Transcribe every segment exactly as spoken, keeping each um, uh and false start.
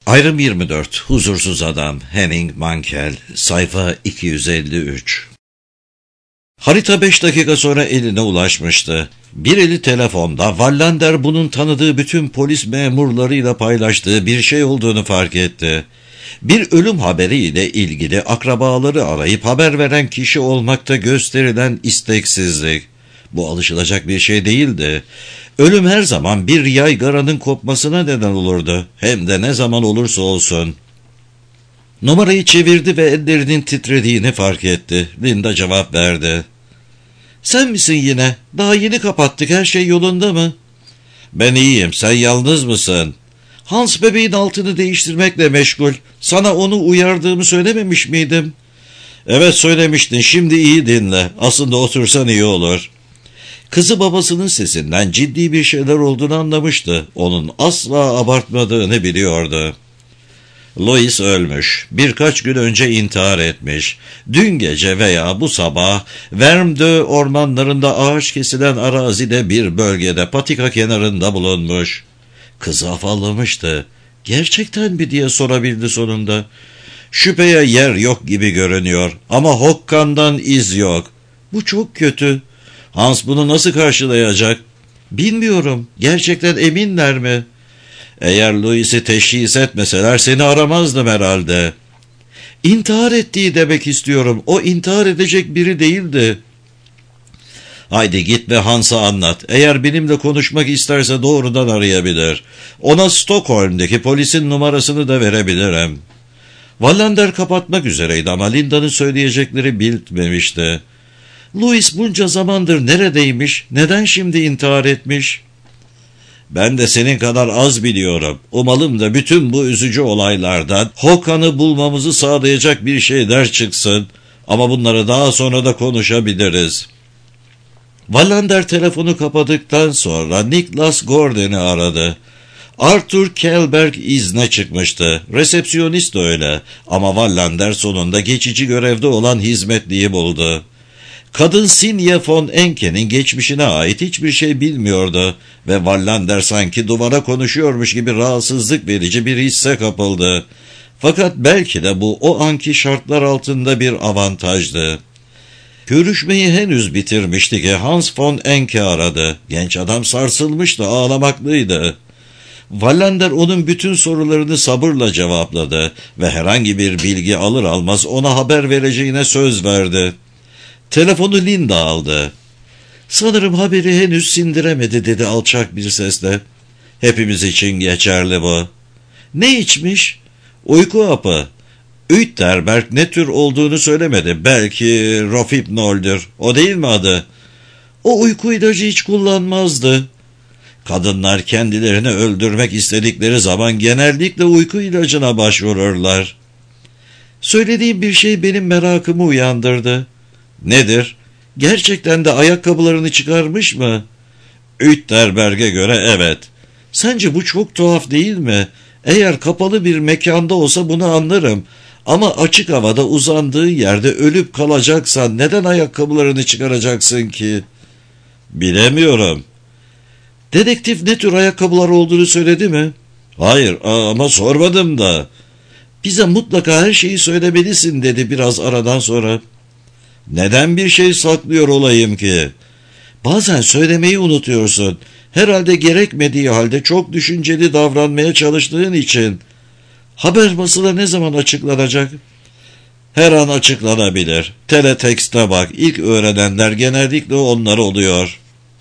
Ayrım yirmi dört. Huzursuz Adam. Henning Mankell. Sayfa iki yüz elli üç. Harita beş dakika sonra eline ulaşmıştı. Bir eli telefonda, Wallander bunun tanıdığı bütün polis memurlarıyla paylaştığı bir şey olduğunu fark etti. Bir ölüm haberiyle ilgili akrabaları arayıp haber veren kişi olmakta gösterilen isteksizlik. Bu alışılacak bir şey değildi. Ölüm her zaman bir yaygaranın kopmasına neden olurdu. Hem de ne zaman olursa olsun. Numarayı çevirdi ve ellerinin titrediğini fark etti. Linda cevap verdi. "Sen misin yine? Daha yeni kapattık, her şey yolunda mı?" "Ben iyiyim, sen yalnız mısın?" "Hans bebeğin altını değiştirmekle meşgul. Sana onu uyardığımı söylememiş miydim?" "Evet söylemiştin, şimdi iyi dinle. Aslında otursan iyi olur." Kızı babasının sesinden ciddi bir şeyler olduğunu anlamıştı. Onun asla abartmadığını biliyordu. Louis ölmüş. Birkaç gün önce intihar etmiş. Dün gece veya bu sabah Vermdö ormanlarında ağaç kesilen arazide bir bölgede patika kenarında bulunmuş. Kızı afallamıştı. "Gerçekten mi?" diye sorabildi sonunda. "Şüpheye yer yok gibi görünüyor ama Hokkan'dan iz yok. Bu çok kötü. Hans bunu nasıl karşılayacak?" "Bilmiyorum. Gerçekten eminler mi?" "Eğer Louis'i teşhis etmeseler seni aramazdım herhalde." "İntihar ettiği demek istiyorum. O intihar edecek biri değildi." "Haydi git ve Hans'a anlat. Eğer benimle konuşmak isterse doğrudan arayabilir. Ona Stockholm'deki polisin numarasını da verebilirim." Wallander kapatmak üzereydi ama Linda'nın söyleyecekleri bitmemişti. "Louis bunca zamandır neredeymiş? Neden şimdi intihar etmiş?" "Ben de senin kadar az biliyorum. Umalım da bütün bu üzücü olaylardan Hokkan'ı bulmamızı sağlayacak bir şeyler çıksın. Ama bunları daha sonra da konuşabiliriz." Wallander telefonu kapadıktan sonra Niklas Gordon'u aradı. Arthur Kjellberg izne çıkmıştı. Resepsiyonist de öyle. Ama Wallander sonunda geçici görevde olan hizmetliyi buldu. Kadın Sinye von Enke'nin geçmişine ait hiçbir şey bilmiyordu ve Wallander sanki duvara konuşuyormuş gibi rahatsızlık verici bir hisse kapıldı. Fakat belki de bu o anki şartlar altında bir avantajdı. Görüşmeyi henüz bitirmişti ki Hans von Enke aradı. Genç adam sarsılmıştı, ağlamaklıydı. Wallander onun bütün sorularını sabırla cevapladı ve herhangi bir bilgi alır almaz ona haber vereceğine söz verdi. Telefonu Linda aldı. "Sanırım haberi henüz sindiremedi," dedi alçak bir sesle. "Hepimiz için geçerli bu." "Ne içmiş?" "Uyku hapı." "Üyterberg ne tür olduğunu söylemedi. Belki Rofipnol'dür. O değil mi adı?" "O uyku ilacı hiç kullanmazdı." "Kadınlar kendilerini öldürmek istedikleri zaman genellikle uyku ilacına başvururlar." "Söylediğim bir şey benim merakımı uyandırdı." "Nedir?" "Gerçekten de ayakkabılarını çıkarmış mı?" "Üyterberg'e göre evet." "Sence bu çok tuhaf değil mi? Eğer kapalı bir mekanda olsa bunu anlarım. Ama açık havada uzandığı yerde ölüp kalacaksan neden ayakkabılarını çıkaracaksın ki?" "Bilemiyorum." "Dedektif ne tür ayakkabılar olduğunu söyledi mi?" "Hayır ama sormadım da." "Bize mutlaka her şeyi söylemelisin," dedi biraz aradan sonra. "Neden bir şey saklıyor olayım ki?" "Bazen söylemeyi unutuyorsun. Herhalde gerekmediği halde çok düşünceli davranmaya çalıştığın için." "Haber basıla ne zaman açıklanacak?" "Her an açıklanabilir. Teletekste bak. İlk öğrenenler genellikle onlar oluyor."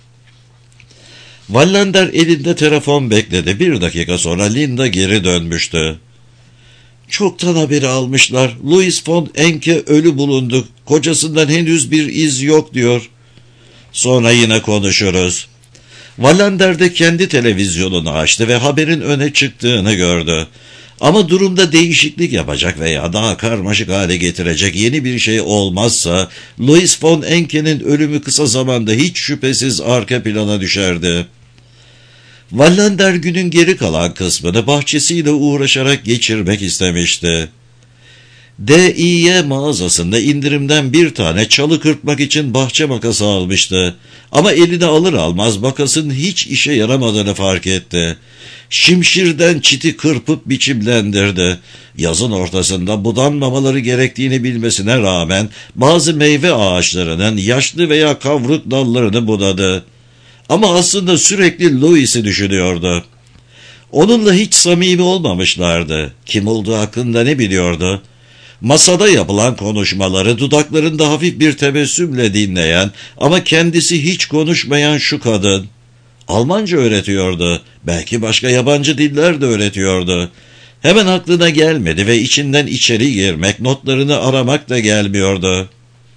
Wallander elinde telefon bekledi. Bir dakika sonra Linda geri dönmüştü. "Çoktan haberi almışlar. Louis von Enke ölü bulundu. Kocasından henüz bir iz yok," diyor. "Sonra yine konuşuruz." Wallander de kendi televizyonunu açtı ve haberin öne çıktığını gördü. Ama durumda değişiklik yapacak veya daha karmaşık hale getirecek yeni bir şey olmazsa Louis von Enke'nin ölümü kısa zamanda hiç şüphesiz arka plana düşerdi. Wallander günün geri kalan kısmını bahçesiyle uğraşarak geçirmek istemişti. D İ Y mağazasında indirimden bir tane çalı kırpmak için bahçe makası almıştı. Ama eline alır almaz makasın hiç işe yaramadığını fark etti. Şimşirden çiti kırpıp biçimlendirdi. Yazın ortasında budanmamaları gerektiğini bilmesine rağmen bazı meyve ağaçlarının yaşlı veya kavruk dallarını budadı. Ama aslında sürekli Louis'i düşünüyordu. Onunla hiç samimi olmamışlardı. Kim olduğu hakkında ne biliyordu? Masada yapılan konuşmaları dudaklarında hafif bir tebessümle dinleyen ama kendisi hiç konuşmayan şu kadın. Almanca öğretiyordu. Belki başka yabancı diller de öğretiyordu. Hemen aklına gelmedi ve içinden içeri girmek, notlarını aramak da gelmiyordu.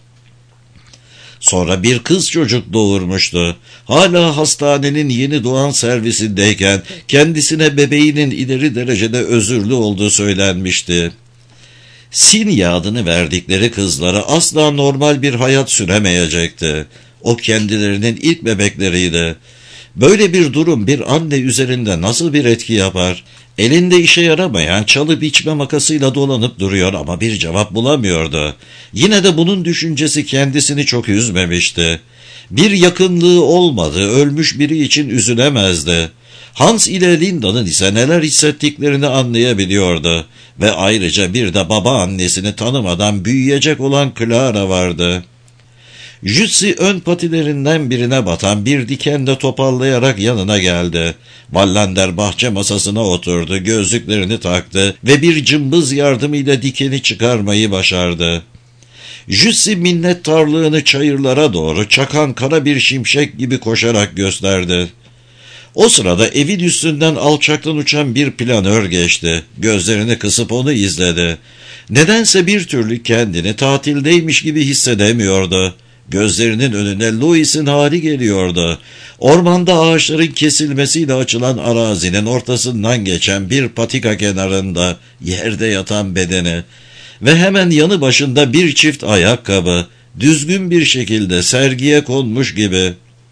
Sonra bir kız çocuk doğurmuştu. Hala hastanenin yeni doğan servisindeyken kendisine bebeğinin ileri derecede özürlü olduğu söylenmişti. Sinye adını verdikleri kızlara asla normal bir hayat süremeyecekti. O kendilerinin ilk bebekleriydi. Böyle bir durum bir anne üzerinde nasıl bir etki yapar? Elinde işe yaramayan çalı biçme makasıyla dolanıp duruyor ama bir cevap bulamıyordu. Yine de bunun düşüncesi kendisini çok üzmemişti. Bir yakınlığı olmadı, ölmüş biri için üzülemezdi. Hans ile Linda'nın ise neler hissettiklerini anlayabiliyordu. Ve ayrıca bir de baba annesini tanımadan büyüyecek olan Clara vardı. Jutsi ön patilerinden birine batan bir dikende topallayarak yanına geldi. Wallander bahçe masasına oturdu, gözlüklerini taktı ve bir cımbız yardımıyla dikeni çıkarmayı başardı. Jutsi minnettarlığını çayırlara doğru çakan kara bir şimşek gibi koşarak gösterdi. O sırada evin üstünden alçaktan uçan bir planör geçti. Gözlerini kısıp onu izledi. Nedense bir türlü kendini tatildeymiş gibi hissedemiyordu. Gözlerinin önüne Louis'in hali geliyordu. Ormanda ağaçların kesilmesiyle açılan arazinin ortasından geçen bir patika kenarında yerde yatan bedeni ve hemen yanı başında bir çift ayakkabı, düzgün bir şekilde sergiye konmuş gibi.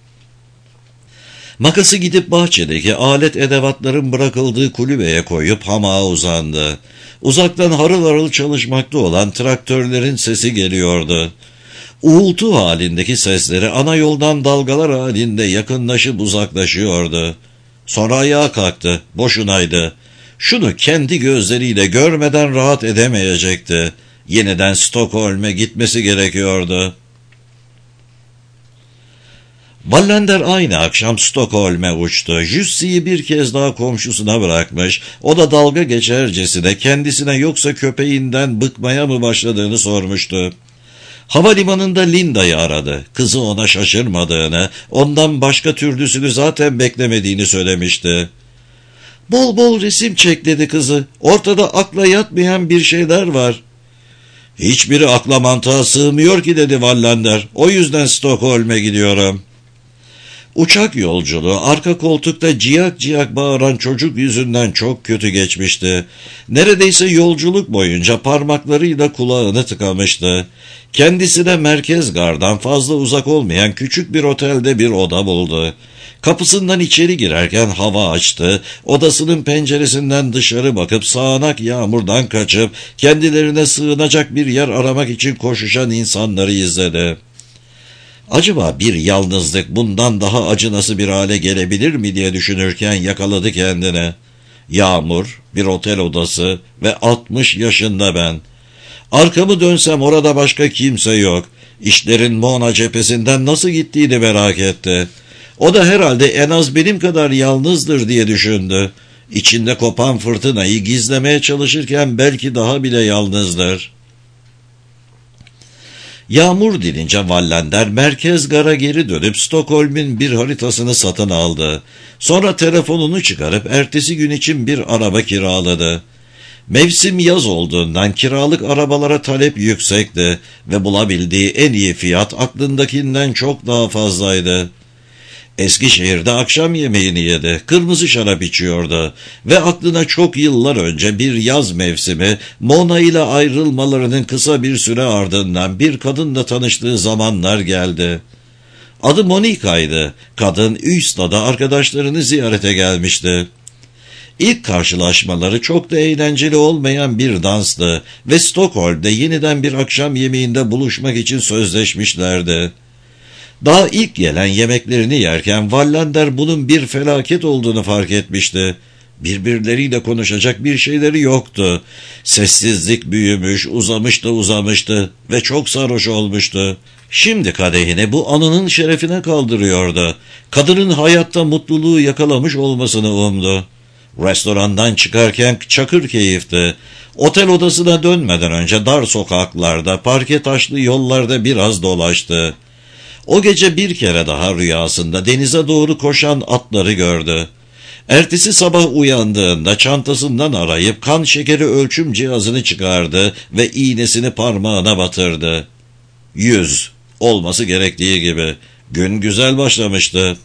Makası gidip bahçedeki alet edevatların bırakıldığı kulübeye koyup hamağa uzandı. Uzaktan harıl harıl çalışmakta olan traktörlerin sesi geliyordu. Uğultu halindeki sesleri ana yoldan dalgalar halinde yakınlaşıp uzaklaşıyordu. Sonra ayağa kalktı. Boşunaydı. Şunu kendi gözleriyle görmeden rahat edemeyecekti. Yeniden Stockholm'e gitmesi gerekiyordu. Wallander aynı akşam Stockholm'e uçtu. Jussi'yi bir kez daha komşusuna bırakmış. O da dalga geçercesine kendisine yoksa köpeğinden bıkmaya mı başladığını sormuştu. Havalimanında Linda'yı aradı. Kızı ona şaşırmadığını, ondan başka türlüsünü zaten beklemediğini söylemişti. Bol bol resim çek dedi kızı. Ortada akla yatmayan bir şeyler var. Hiçbiri akla mantığa sığmıyor ki dedi Wallander. O yüzden Stockholm'e gidiyorum. Uçak yolculuğu arka koltukta ciyak ciyak bağıran çocuk yüzünden çok kötü geçmişti. Neredeyse yolculuk boyunca parmaklarıyla kulağını tıkamıştı. Kendisine merkez gardan fazla uzak olmayan küçük bir otelde bir oda buldu. Kapısından içeri girerken hava açtı. Odasının penceresinden dışarı bakıp sağanak yağmurdan kaçıp kendilerine sığınacak bir yer aramak için koşuşan insanları izledi. Acaba bir yalnızlık bundan daha acınası bir hale gelebilir mi diye düşünürken yakaladı kendini. Yağmur, bir otel odası ve altmış yaşında ben. Arkamı dönsem orada başka kimse yok. İşlerin Mona cephesinden nasıl gittiğini merak etti. O da herhalde en az benim kadar yalnızdır diye düşündü. İçinde kopan fırtınayı gizlemeye çalışırken belki daha bile yalnızdır. Yağmur dinince Wallander merkez gara geri dönüp Stockholm'ün bir haritasını satın aldı. Sonra telefonunu çıkarıp ertesi gün için bir araba kiraladı. Mevsim yaz olduğundan kiralık arabalara talep yüksekti ve bulabildiği en iyi fiyat aklındakinden çok daha fazlaydı. Eskişehir'de akşam yemeğini yedi, kırmızı şarap içiyordu ve aklına çok yıllar önce bir yaz mevsimi Mona ile ayrılmalarının kısa bir süre ardından bir kadınla tanıştığı zamanlar geldi. Adı Monika'ydı. Kadın Üstad'a arkadaşlarını ziyarete gelmişti. İlk karşılaşmaları çok da eğlenceli olmayan bir danstı ve Stockholm'de yeniden bir akşam yemeğinde buluşmak için sözleşmişlerdi. Daha ilk gelen yemeklerini yerken Wallander bunun bir felaket olduğunu fark etmişti. Birbirleriyle konuşacak bir şeyleri yoktu. Sessizlik büyümüş, uzamış da uzamıştı ve çok sarhoş olmuştu. Şimdi kadehini bu anının şerefine kaldırıyordu. Kadının hayatta mutluluğu yakalamış olmasını umdu. Restorandan çıkarken çakır keyifti. Otel odasına dönmeden önce dar sokaklarda, parke taşlı yollarda biraz dolaştı. O gece bir kere daha rüyasında denize doğru koşan atları gördü. Ertesi sabah uyandığında çantasından arayıp kan şekeri ölçüm cihazını çıkardı ve iğnesini parmağına batırdı. Yüz, olması gerektiği gibi. Gün güzel başlamıştı.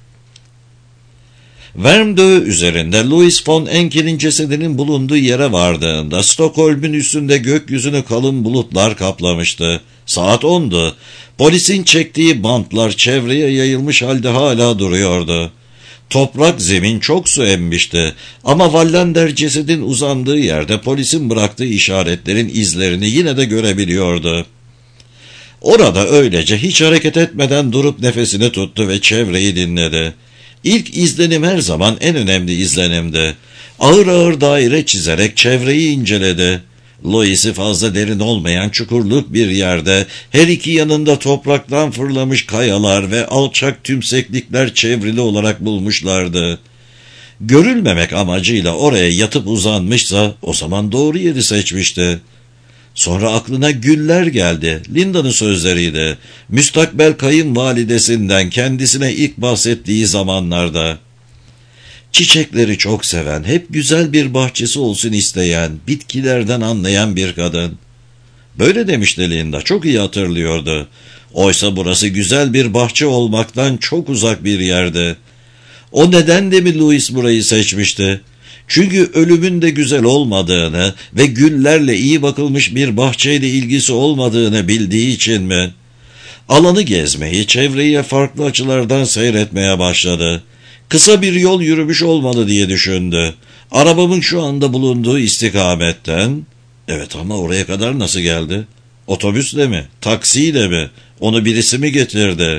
Vermdö üzerinde Louis von Enkel'in cesedinin bulunduğu yere vardığında Stockholm'un üstünde gökyüzünü kalın bulutlar kaplamıştı. Saat ondu. Polisin çektiği bantlar çevreye yayılmış halde hala duruyordu. Toprak zemin çok su emmişti ama Wallander cesedin uzandığı yerde polisin bıraktığı işaretlerin izlerini yine de görebiliyordu. Orada öylece hiç hareket etmeden durup nefesini tuttu ve çevreyi dinledi. İlk izlenim her zaman en önemli izlenimdi. Ağır ağır daire çizerek çevreyi inceledi. Louis'i fazla derin olmayan çukurluk bir yerde, her iki yanında topraktan fırlamış kayalar ve alçak tümseklikler çevrili olarak bulmuşlardı. Görülmemek amacıyla oraya yatıp uzanmışsa o zaman doğru yeri seçmişti. Sonra aklına güller geldi. Linda'nın sözleriydi. Müstakbel kayınvalidesinden kendisine ilk bahsettiği zamanlarda. Çiçekleri çok seven, hep güzel bir bahçesi olsun isteyen, bitkilerden anlayan bir kadın. Böyle demişti Linda, çok iyi hatırlıyordu. Oysa burası güzel bir bahçe olmaktan çok uzak bir yerdi. O nedenle mi Louis burayı seçmişti? Çünkü ölümün de güzel olmadığını ve güllerle iyi bakılmış bir bahçeyle ilgisi olmadığını bildiği için mi? Alanı gezmeyi, çevreyi farklı açılardan seyretmeye başladı. Kısa bir yol yürümüş olmalı diye düşündü. Arabamın şu anda bulunduğu istikametten... Evet ama oraya kadar nasıl geldi? Otobüsle mi? Taksiyle mi? Onu birisi mi getirdi?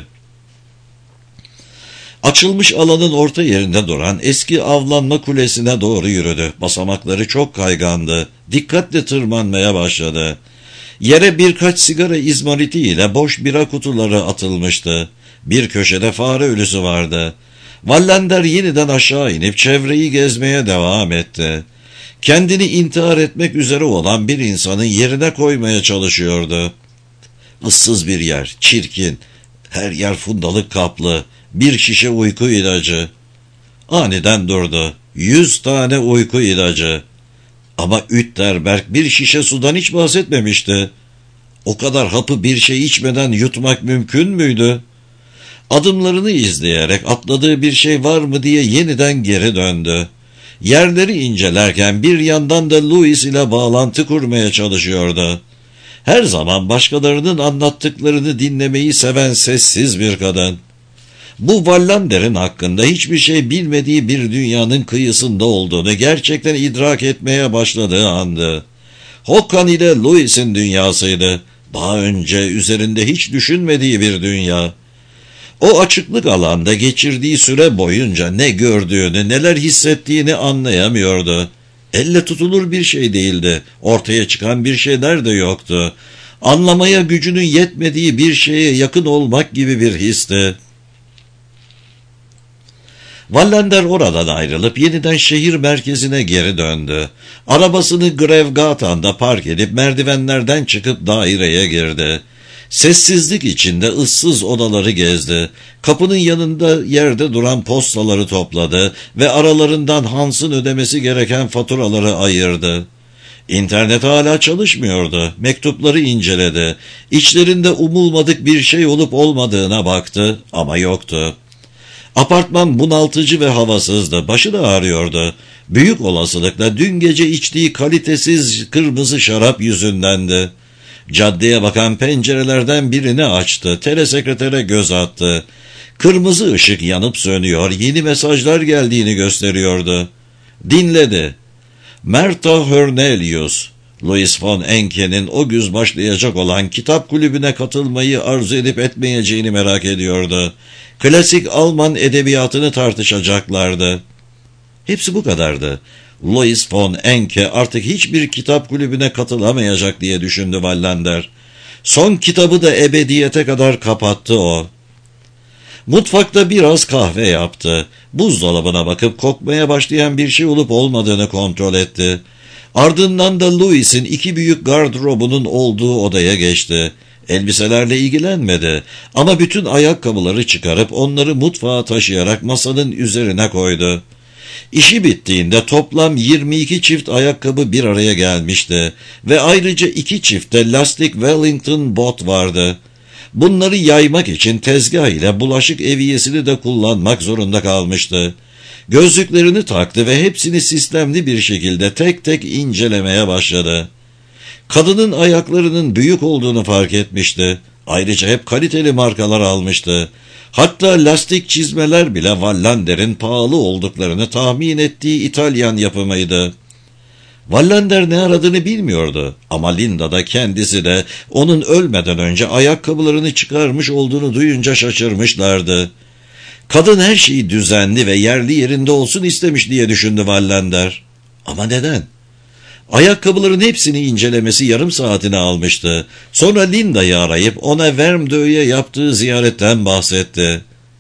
Açılmış alanın orta yerinde duran eski avlanma kulesine doğru yürüdü. Basamakları çok kaygandı. Dikkatle tırmanmaya başladı. Yere birkaç sigara izmariti ile boş bira kutuları atılmıştı. Bir köşede fare ölüsü vardı. Wallander yeniden aşağı inip çevreyi gezmeye devam etti. Kendini intihar etmek üzere olan bir insanın yerine koymaya çalışıyordu. Issız bir yer, çirkin, her yer fundalık kaplı, bir şişe uyku ilacı. Aniden durdu. Yüz tane uyku ilacı. Ama Ütterberg bir şişe sudan hiç bahsetmemişti. O kadar hapı bir şey içmeden yutmak mümkün müydü? Adımlarını izleyerek atladığı bir şey var mı diye yeniden geri döndü. Yerleri incelerken bir yandan da Louis ile bağlantı kurmaya çalışıyordu. Her zaman başkalarının anlattıklarını dinlemeyi seven sessiz bir kadın. Bu Wallander'in hakkında hiçbir şey bilmediği bir dünyanın kıyısında olduğunu gerçekten idrak etmeye başladığı andı. Håkan ile Louis'in dünyasıydı. Daha önce üzerinde hiç düşünmediği bir dünya. O açıklık alanda geçirdiği süre boyunca ne gördüğünü, neler hissettiğini anlayamıyordu. Elle tutulur bir şey değildi. Ortaya çıkan bir şeyler de yoktu. Anlamaya gücünün yetmediği bir şeye yakın olmak gibi bir histi. Wallander oradan ayrılıp yeniden şehir merkezine geri döndü. Arabasını Grevgatan'da park edip merdivenlerden çıkıp daireye girdi. Sessizlik içinde ıssız odaları gezdi. Kapının yanında yerde duran postaları topladı ve aralarından Hans'ın ödemesi gereken faturaları ayırdı. İnternet hala çalışmıyordu. Mektupları inceledi. İçlerinde umulmadık bir şey olup olmadığına baktı ama yoktu. Apartman bunaltıcı ve havasızdı. Başı da ağrıyordu. Büyük olasılıkla dün gece içtiği kalitesiz kırmızı şarap yüzündendi. Caddeye bakan pencerelerden birini açtı. Telesekretere göz attı. Kırmızı ışık yanıp sönüyor, yeni mesajlar geldiğini gösteriyordu. Dinledi. Mertha Hörnelius, Louis von Enke'nin o güz başlayacak olan kitap kulübüne katılmayı arzu edip etmeyeceğini merak ediyordu. Klasik Alman edebiyatını tartışacaklardı. Hepsi bu kadardı. Louis von Enke artık hiçbir kitap kulübüne katılamayacak diye düşündü Wallander. Son kitabı da ebediyete kadar kapattı o. Mutfakta biraz kahve yaptı. Buzdolabına bakıp kokmaya başlayan bir şey olup olmadığını kontrol etti. Ardından da Louis'in iki büyük gardırobunun olduğu odaya geçti. Elbiselerle ilgilenmedi ama bütün ayakkabıları çıkarıp onları mutfağa taşıyarak masanın üzerine koydu. İşi bittiğinde toplam yirmi iki çift ayakkabı bir araya gelmişti ve ayrıca iki çifte lastik Wellington bot vardı. Bunları yaymak için tezgah ile bulaşık eviyesini de kullanmak zorunda kalmıştı. Gözlüklerini taktı ve hepsini sistemli bir şekilde tek tek incelemeye başladı. Kadının ayaklarının büyük olduğunu fark etmişti. Ayrıca hep kaliteli markalar almıştı. Hatta lastik çizmeler bile Wallander'in pahalı olduklarını tahmin ettiği İtalyan yapımıydı. Wallander ne aradığını bilmiyordu ama Linda da kendisi de onun ölmeden önce ayakkabılarını çıkarmış olduğunu duyunca şaşırmışlardı. Kadın her şeyi düzenli ve yerli yerinde olsun istemiş diye düşündü Wallander. Ama neden? Ayakkabıların hepsini incelemesi yarım saatini almıştı. Sonra Linda'yı arayıp ona Wormsö'ye yaptığı ziyaretten bahsetti.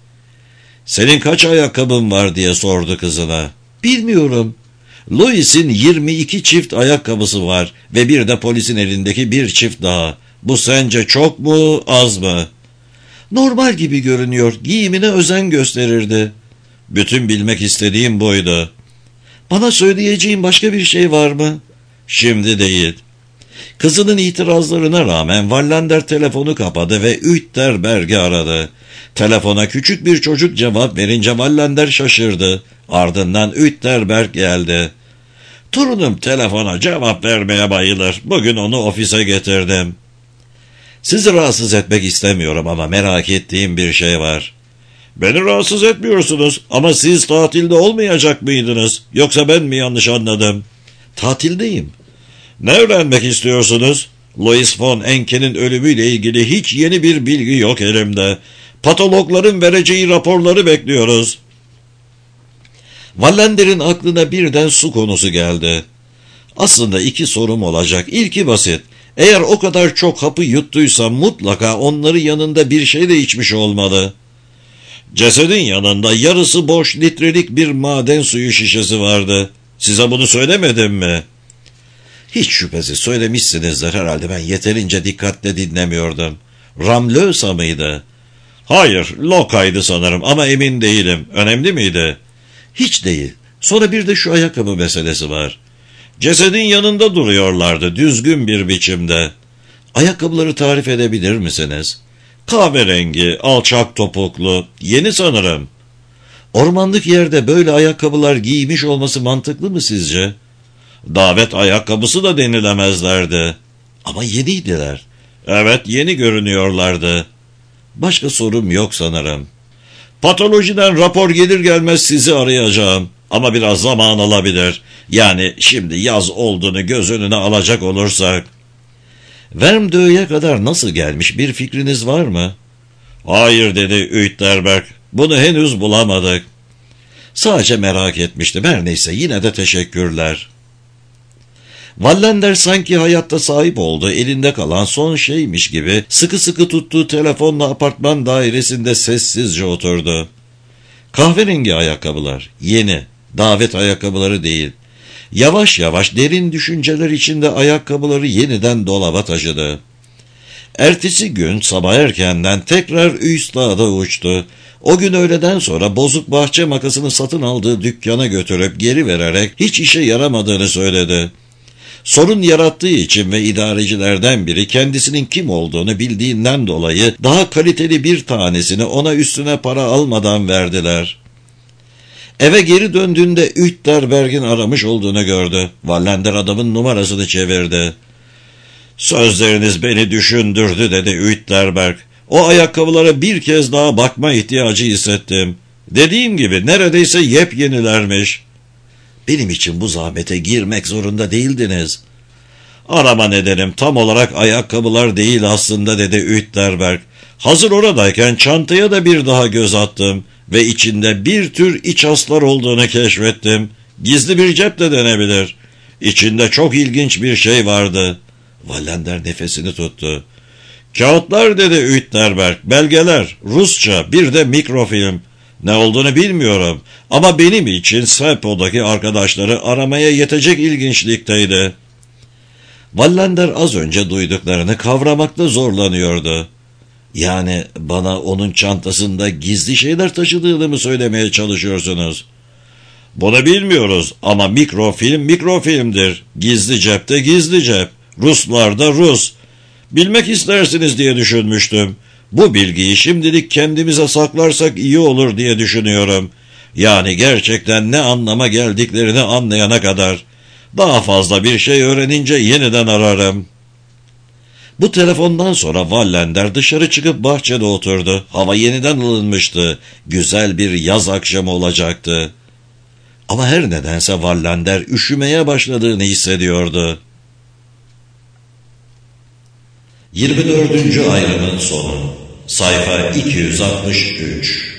"Senin kaç ayakkabın var?" diye sordu kızına. "Bilmiyorum. Louis'in yirmi iki çift ayakkabısı var ve bir de polisin elindeki bir çift daha. Bu sence çok mu, az mı?" "Normal gibi görünüyor. Giyimine özen gösterirdi." "Bütün bilmek istediğim buydu." "Bana söyleyeceğin başka bir şey var mı?" "Şimdi değil." Kızının itirazlarına rağmen Wallander telefonu kapadı ve Üterberg'i aradı. Telefona küçük bir çocuk cevap verince Wallander şaşırdı. Ardından Üterberg geldi. "Torunum telefona cevap vermeye bayılır. Bugün onu ofise getirdim." "Sizi rahatsız etmek istemiyorum ama merak ettiğim bir şey var." "Beni rahatsız etmiyorsunuz ama siz tatilde olmayacak mıydınız? Yoksa ben mi yanlış anladım?" "Tatildeyim." "Ne öğrenmek istiyorsunuz?" "Louis von Enke'nin ölümüyle ilgili hiç yeni bir bilgi yok elimde. Patologların vereceği raporları bekliyoruz." Wallander'in aklına birden su konusu geldi. "Aslında iki sorum olacak. İlki basit. Eğer o kadar çok hapı yuttuysa mutlaka onları yanında bir şey de içmiş olmalı." "Cesedin yanında yarısı boş litrelik bir maden suyu şişesi vardı. Size bunu söylemedim mi?" "Hiç şüphesiz söylemişsinizdir herhalde, ben yeterince dikkatle dinlemiyordum." "Ramlösa mıydı?" "Hayır, Loka'ydı sanırım ama emin değilim. Önemli miydi?" "Hiç değil. Sonra bir de şu ayakkabı meselesi var." "Cesedin yanında duruyorlardı, düzgün bir biçimde." "Ayakkabıları tarif edebilir misiniz?" "Kahverengi, alçak topuklu, yeni sanırım." "Ormanlık yerde böyle ayakkabılar giymiş olması mantıklı mı sizce?" "Davet ayakkabısı da denilemezlerdi." "Ama yeniydiler." "Evet, yeni görünüyorlardı." "Başka sorum yok sanırım." "Patolojiden rapor gelir gelmez sizi arayacağım. Ama biraz zaman alabilir. Yani şimdi yaz olduğunu göz önüne alacak olursak." "Wormsö'ye kadar nasıl gelmiş, bir fikriniz var mı?" "Hayır," dedi Üterberg. "Bunu henüz bulamadık." "Sadece merak etmiştim. Her neyse, yine de teşekkürler." Wallander sanki hayatta sahip olduğu elinde kalan son şeymiş gibi sıkı sıkı tuttuğu telefonla apartman dairesinde sessizce oturdu. Kahverengi ayakkabılar, yeni, davet ayakkabıları değil. Yavaş yavaş derin düşünceler içinde ayakkabıları yeniden dolaba taşıdı. Ertesi gün sabah erkenden tekrar Üstad'a uçtu. O gün öğleden sonra bozuk bahçe makasını satın aldığı dükkana götürüp geri vererek hiç işe yaramadığını söyledi. Sorun yarattığı için ve idarecilerden biri kendisinin kim olduğunu bildiğinden dolayı daha kaliteli bir tanesini ona üstüne para almadan verdiler. Eve geri döndüğünde Üterberg'in aramış olduğunu gördü. Wallander adamın numarasını çevirdi. "Sözleriniz beni düşündürdü," dedi Üterberg. "O ayakkabılara bir kez daha bakma ihtiyacı hissettim. Dediğim gibi neredeyse yepyenilermiş." Benim için bu zahmete girmek zorunda değildiniz. Arama nedenim tam olarak ayakkabılar değil aslında, dedi Üterberg. Hazır oradayken çantaya da bir daha göz attım ve içinde bir tür iç aslar olduğunu keşfettim. Gizli bir cep de denebilir. İçinde çok ilginç bir şey vardı. Wallander nefesini tuttu. Kağıtlar, dedi Üterberg, belgeler, Rusça, bir de mikrofilm. Ne olduğunu bilmiyorum ama benim için Sepo'daki arkadaşları aramaya yetecek ilginçlikteydi. Wallander az önce duyduklarını kavramakta zorlanıyordu. Yani bana onun çantasında gizli şeyler taşıdığını mı söylemeye çalışıyorsunuz? Bunu bilmiyoruz ama mikrofilm mikrofilmdir. Gizli cep de gizli cep. Ruslar da Rus. Bilmek istersiniz diye düşünmüştüm. Bu bilgiyi şimdilik kendimize saklarsak iyi olur diye düşünüyorum. Yani gerçekten ne anlama geldiklerini anlayana kadar. Daha fazla bir şey öğrenince yeniden ararım. Bu telefondan sonra Wallander dışarı çıkıp bahçede oturdu. Hava yeniden ılınmıştı. Güzel bir yaz akşamı olacaktı. Ama her nedense Wallander üşümeye başladığını hissediyordu. yirmi dördüncü ayrımın sonu. Sayfa iki yüz altmış üç.